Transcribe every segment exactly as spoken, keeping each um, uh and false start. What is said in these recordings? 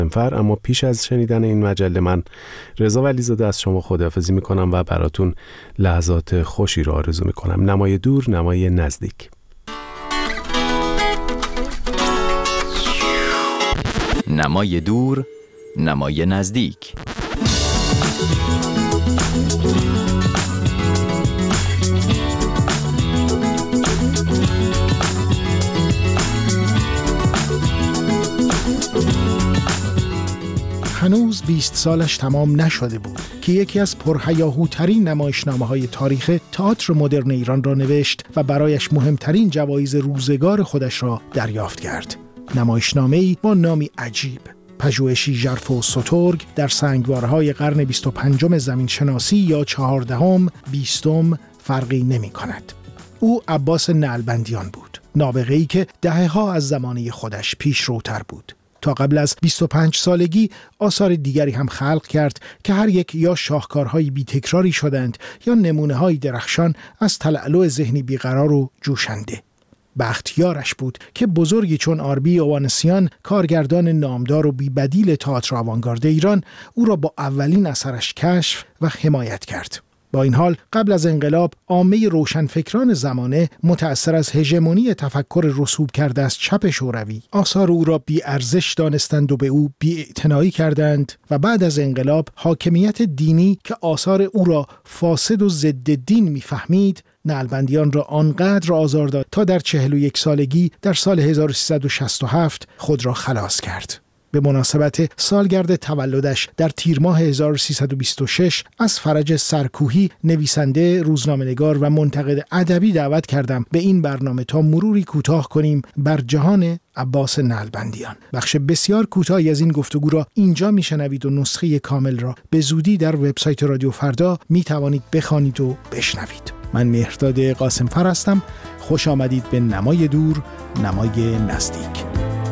فر. اما پیش از شنیدن این مجله من رضا ولیزاده از شما خداحافظی میکنم و براتون لحظات خوشی رو آرزو میکنم. نمای دور، نمای نزدیک. نمای دور، نمای نزدیک. هنوز بیست سالش تمام نشده بود که یکی از پرهیاهوترین نمایشنامه‌های تاریخ تئاتر مدرن ایران را نوشت و برایش مهمترین جوایز روزگار خودش را دریافت کرد. نمایشنامه‌ای با نامی عجیب، پژوهشی ژرف و سترگ در سنگوارهای قرن بیست و پنجم زمینشناسی یا چهاردهم، بیستم فرقی نمی کند. او عباس نعلبندیان بود، نابغه‌ای که دهه‌ها از زمانه خودش پیش روتر بود. تا قبل از بیست و پنج سالگی آثار دیگری هم خلق کرد که هر یک یا شاهکارهای بی تکراری شدند یا نمونه‌های درخشان از تلألؤ ذهنی بیقرار و جوشنده. بختیارش بود که بزرگی چون آربی اوانسیان، کارگردان نامدار و بی‌بدیل تئاتر آوانگارد ایران، او را با اولین اثرش کشف و حمایت کرد. با این حال قبل از انقلاب عامه روشنفکران زمانه متأثر از هژمونی تفکر رسوب کرده از چپ شوروی آثار او را بی ارزش دانستند و به او بی‌اعتنایی کردند و بعد از انقلاب حاکمیت دینی که آثار او را فاسد و ضد دین می‌فهمید نعلبندیان را آنقدر آزار داد تا در چهل و یک سالگی در سال هزار و سیصد و شصت و هفت خود را خلاص کرد. به مناسبت سالگرد تولدش در تیر ماه هزار و سیصد و بیست و شش از فرج سرکوهی، نویسنده، روزنامه‌نگار و منتقد ادبی دعوت کردم به این برنامه تا مروری کوتاه کنیم بر جهان عباس نعلبندیان. بخش بسیار کوتاهی از این گفتگو را اینجا میشنوید و نسخه کامل را به زودی در وبسایت رادیو فردا میتوانید بخوانید و بشنوید. من مهرداد قاسمفر هستم. خوش آمدید به نمای دور، نمای نزدیک.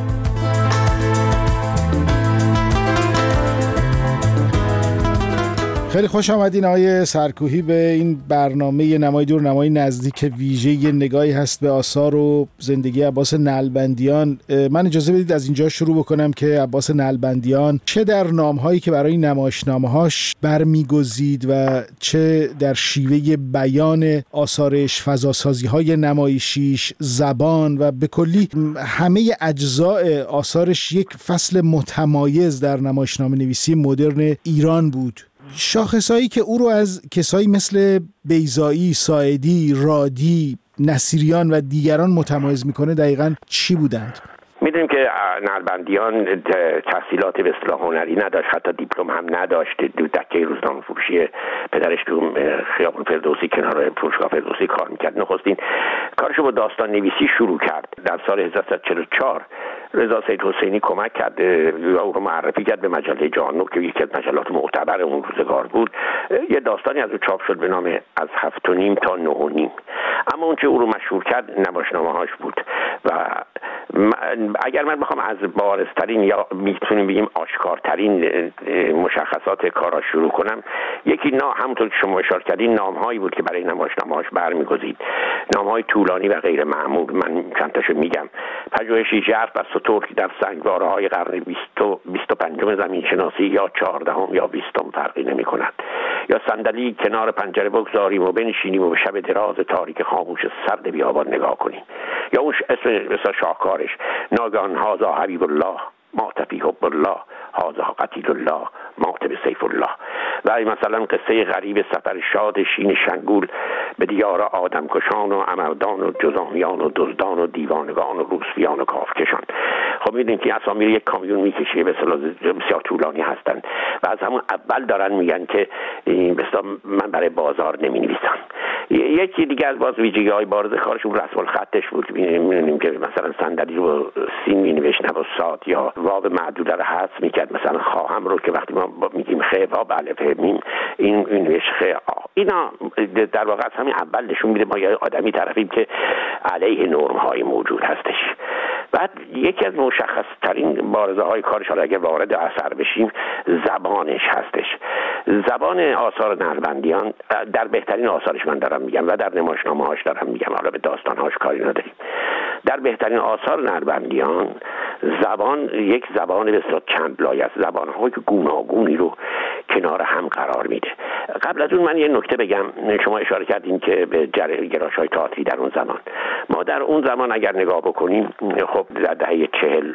خیلی خوش آمدین آقای سرکوهی به این برنامه نمای دور، نمای نزدیک ویژه. یه نگاهی هست به آثار و زندگی عباس نعلبندیان. من اجازه بدید از اینجا شروع بکنم که عباس نعلبندیان چه در نامهایی که برای نمایشنامه‌هاش برمیگزید و چه در شیوه بیان آثارش، فضاسازی‌های نمایشیش، زبان و به کلی همه اجزاء آثارش یک فصل متمایز در نمایشنامه نویسی مدرن ایران بود. شاخصایی که او رو از کسایی مثل بیضایی، ساعدی، رادی، نصیریان و دیگران متمایز میکنه دقیقاً چی بودند؟ میدونیم که نعلبندیان تحصیلات به اصطلاح هنری نداشت، حتی دیپلم هم نداشت. دکه روزنامه فروشی پدرش تو خیابان فردوسی کنار فروشگاه فردوسی کار میکرد. نخستین کارشو با داستان نویسی شروع کرد. در سال هزار و سیصد و چهل و چهار رضا سید حسینی کمک کرد، او رو معرفی کرد به مجله جهان که یکی از مجلات معتبر اون روزگار بود. یه داستانی از او چاپ شد به نام از هفت و نیم تا نه و نیم. اما اون چه او رو مشهور کرد نمایشنامه‌هاش بود و اگر من بخوام از بارزترین یا میتونیم بگیم آشکارترین مشخصات کاراش شروع کنم، یکی نا همونطور که شما اشاره کردین نامهایی بود که برای نمایشنامه‌هاش برمیگزید، نامه‌های طولانی و غیر معمول. من چند تاشو میگم. پژوهشی ژرف و سترگ در سنگواره‌های قرن بیست و پنجم زمینشناسی یا چهاردهم یا بیستم فرقی نمی‌کند، یا صندلی کنار پنجره بگذاریم و بنشینیم و به شب دراز تاریک خاموش سرد بیابان نگاه کنیم، یا اون اسم مثلا شاهکارش ناگهان هازا حبیب الله مات فی حب الله هازا قتیل الله مات به سیف الله. و مثلا قصه غریب سفر شاد شین شنگول به دیار آدم کشان و امردان و جزامیان و دزدان و دیوانگان و روسفیان و کافکشان. خب میدونید که اسامی یک کامیون میکشه به اصطلاح بسیار طولانی هستن و از همون اول دارن میگن که به اصطلاح من برای بازار نمینویسم. یکی دیگه از باز ویژگی‌های بارز کارشون رسم الخطش بود. می‌بینیم که مثلا صندلی رو سین می‌نوشت نه با صاد، یا واو معدوده رو حذف می‌کرد، مثلا خواهم رو که وقتی ما میگیم خ و الف میم این این خ آ. اینا در واقع از همین اول نشون میده ما یه آدمی طرفیم که علیه نرم‌های موجود هستش. بعد یکی از مشخص‌ترین بارزه‌های کارش، حالا اگه وارد اثر بشیم، زبانش هستش. زبان آثار نعلبندیان در بهترین آثارش من دارم میگم و در نمایشنامه‌هاش دارم میگم، حالا به داستان‌هاش کاری نداریم. در بهترین آثار نربندیان زبان یک زبان بسیار چند لایه است، زبان‌های گوناگونی رو کنار هم قرار میده. قبل از اون من یه نکته بگم. شما اشاره کردین که به گرایش‌های تئاتری در اون زمان، ما در اون زمان اگر نگاه بکنیم خب در دهه چهل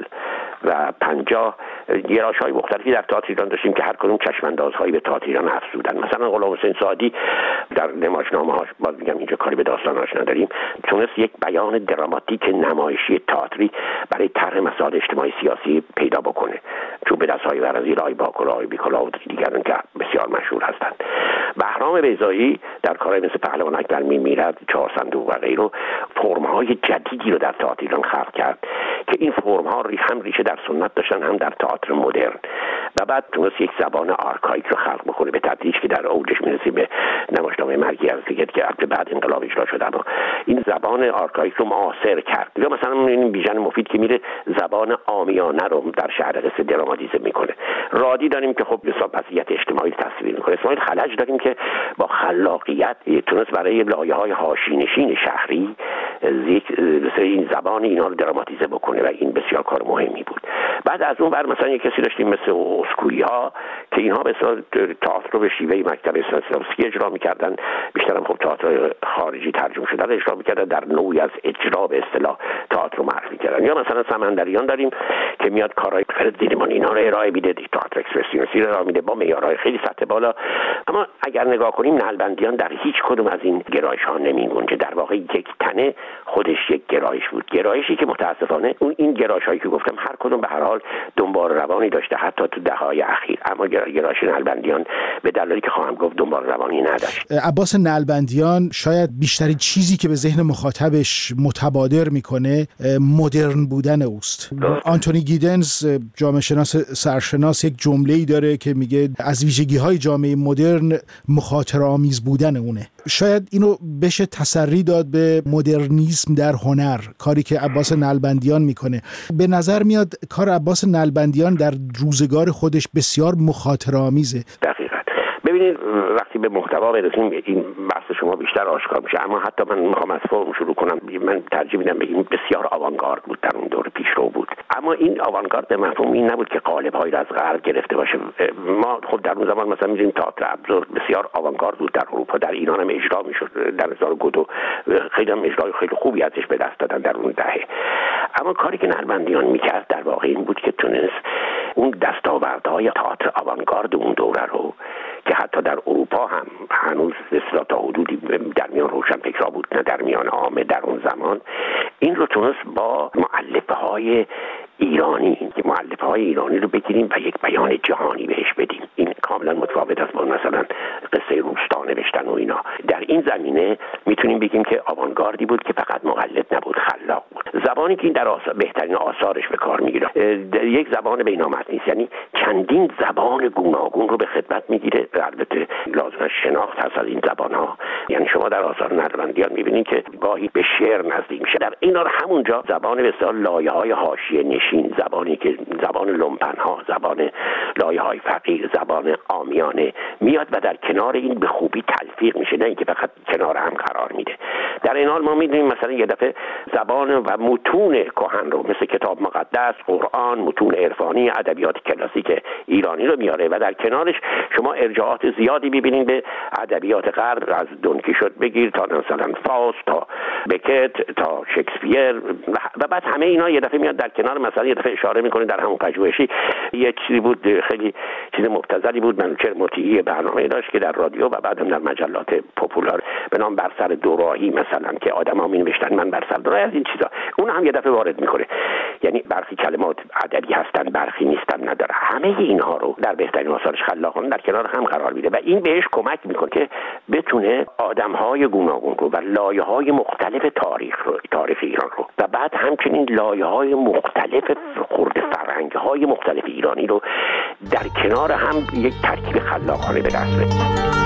و پنجاه گرایش‌های مختلفی در تئاتر ایران داشتیم که هر کدوم چشم‌اندازهایی به تئاتر ایران افزودن. مثلا غلام حسین سعدی در نمایشنامه‌هاش، باز میگم اینجا کاری به داستاناش نداریم، تونست یک بیان دراماتیک نمایشی تئاتری برای طرح مسائل اجتماعی سیاسی پیدا بکنه، چون به دست‌های ورزی رای باکلا و بیکلا و دیگران که بسیار مشهور هستند. بهرام بیضایی در کارهای مثل پهلوانک در می میرد، چهار صندوق و غیره فرم‌های جدیدی رو در تئاتر ایران خلق کرد که این فرم‌ها هم ریشه در سنت داشتن هم در تئاتر مدرن، و بعد تونست یک زبان آرکایک رو خلق بکنه به تدریج که در اوجش میرسیم به نمایشنامه مرگی از دیگه که البته بعد انقلاب اجرا شد، اما این زبان آرکایک رو معاصر کرد. یا مثلا این بیژن مفید که میره زبان عامیانه رو در شعر قصه دراماتیزه میکنه. رادی داریم که خب حساب وضعیت اجتماعی تصویر میکنه. اسماعیل خلج داریم که با خلاقیت تونست برای لایه‌های حاشیه‌نشین شهری یک این زبان اینا رو دراماتیزه بکنه و این بسیار کار مهمی بود. بعد از اون بر مثلا یک کسی داشتیم مثل اسکویی‌ها که اینها به اصطلاح تئاتر رو به شیوه مکتب استانسلافسکی اجرا می‌کردن، بیشتر هم خب تئاتر خارجی ترجمه شده رو اجرا می‌کردن، در نوعی از اجرا به اصطلاح تئاتر رو معرفی کردن. یا مثلا سمندریان داریم که میاد کارهای فرد زیرمان اینا رو ارائه میده، تئاتر اکسپرسیونیستی رو ارائه میده با معیارهای خیلی سطح بالا. اما اگر نگاه کنیم نلبندیان در هیچ کدوم از این گرایش‌ها نمی‌گنجه، در واقع یک تنه خودش یک گرایش بود، گرایشی که متاسفانه اون این گرایش‌هایی که گفتم هر کدوم به هر حال دنبال روانی داشته، حتی تو دهه‌های اخیر، اما گرایش نلبندیان به دلایلی که خواهم گفت دنبال روانی نداشت. عباس نلبندیان شاید بیشترین چیزی که به ذهن مخاطبش متبادر میکنه مدرن بودن اوست. آنتونی گیدنز جامعه شناس سرشناس یک جمله‌ای داره که میگه از ویژگی‌های جامعه مدرن مخاطره‌آمیز بودن اونه. شاید اینو بشه تسری داد به مدرنیسم در هنر، کاری که عباس نلبندیان میکنه. به نظر میاد کار عباس نلبندیان در روزگار خودش بسیار مخاطره‌آمیزه. دقیقاً. ببینید وقتی به محتوا برسیم این بحث شما بیشتر آشکار میشه، اما حتی من میخوام از فرم شروع کنم. من ترجیح میدم بگیم بسیار آوانگارد بود، در اون دوره پیشرو بود، اما این آوانگارد به مفهوم این نبود که قالب‌هایی را از غرب گرفته باشه. ما خب در اون زمان مثلا می‌دونیم تئاتر ابزورد بسیار آوانگارد بود در اروپا، در ایران هم اجرا میشد، در هزار گودو خیلی هم اجرای خیلی خوبی ازش به دست دادن در اون دهه. اما کاری که نلبندیان میکرد در واقع این بود که تونست اون دستاوردهای تئاتر آوانگارد اون دوره رو که حتی در اروپا هم هنوز اصلا تا حدودی در میان روشنفکرها بود نه در میان عامه در اون زمان، این رو تونست با مؤلفه‌های ایرانی که مؤلفه‌های ایرانی رو بگیریم و یک بیان جهانی بهش بدیم. این کاملا متفاوت است با مثلا قصه روستا نوشتن و اینا. در این زمینه میتونیم بگیم که آوانگاردی بود که فقط مقلد نبود، خلاق بود. زبانی که این در آثار بهترین آثارش به کار میگیره یک زبان بین‌نامرئی است، یعنی چندین زبان گوناگون رو به خدمت میگیره. البته لازم شناخت هست از این زبان‌ها، یعنی شما در آثار نلبندیان میبینید که گاهی به شعر نزدیک میشه، در این حال همونجا زبان بسیار لایه‌های حاشیه نشین، زبانی که زبان لومپن‌ها، زبان لایه‌های فقیر، زبان عامیانه میاد و در کنار این به خوبی تلفیق میشه، نه اینکه فقط کنار هم قرار میده. در این حال ما میدونیم مثلا یه دفعه زبان و متون کهن رو مثل کتاب مقدس، قرآن، متون عرفانی، ادبیات کلاسیک ایرانی رو میاره و در کنارش شما ارجاعات زیادی می‌بینید به ادبیات غرب، از دون کیشوت بگیر تا مثلا فاست تا بکت تا شکسپیر و بعد همه اینا یه دفعه میاد در کنار. مثلا یه دفعه اشاره می‌کنه در همون پژوهشی یه چیزی بود خیلی چیز مبتذلی بود، منوچهر مطیعی برنامه داشت که در رادیو و بعد هم در مجلات پاپولار به نام بر سر دوراهی مثلا که آدم‌ها می‌نوشتن من بر سر دوراهی از این چیزا، اون هم یه دفعه وارد می‌کنه. یعنی برخی کلمات ادبی هستن برخی نیستن نداره، همه اینها رو در بهترین آثارش خلاقانه در کنار هم قرار میده و این بهش کمک میکنه که بتونه آدم‌های گوناگون رو و لایه‌های مختلف تاریخ رو تاریخ ایران رو و بعد همچنین لایه‌های مختلف خرد فرهنگ‌های مختلف ایرانی رو در کنار هم یک ترکیب خلاقانه به دست بیاره.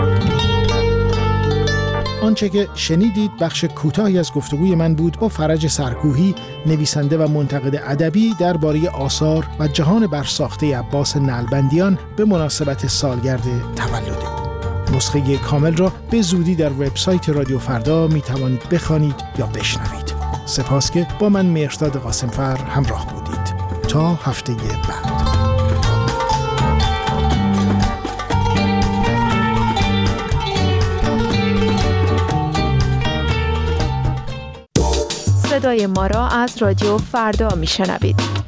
آنچه که شنیدید بخش کوتاهی از گفتگوی من بود با فرج سرکوهی، نویسنده و منتقد ادبی درباره آثار و جهان برساخته عباس نلبندیان به مناسبت سالگرد تولد او. نسخه کامل را به زودی در وبسایت رادیو فردا می توانید بخوانید یا بشنوید. سپاس که با من مهرداد قاسمفر همراه بودید. تا هفته بعد. صدای ما را از رادیو فردا میشنوید.